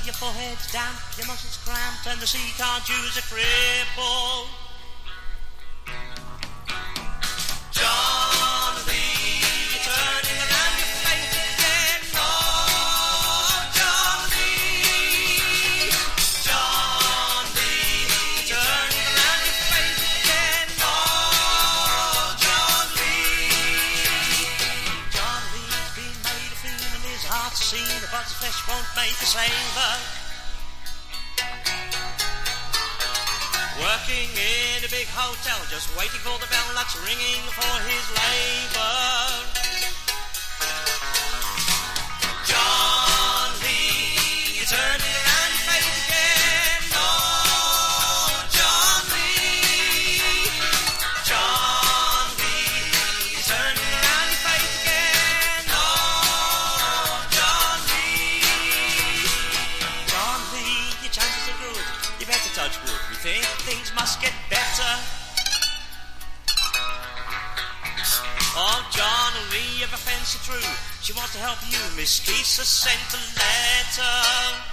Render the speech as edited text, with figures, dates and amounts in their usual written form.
your forehead's damp, your muscles cramped, and the sea can't use a cripple. John Lee, you're turning around your face again. Oh, John Lee. John Lee, you're turning around your face again. Oh, John Lee. John Lee's been made a fiend and his heart's a scene, but his flesh won't make the same. Working in a big hotel, just waiting for the bell that's ringing for his labour. John Lee, you're turning around your face again. Oh, John Lee. John Lee, you're turning around your face again. Oh, John Lee. John Lee, your chances are good. You better touch wood. We think things must get better. Oh, John Lee, you've a fence through. She wants to help you. Miss Keith has sent a letter.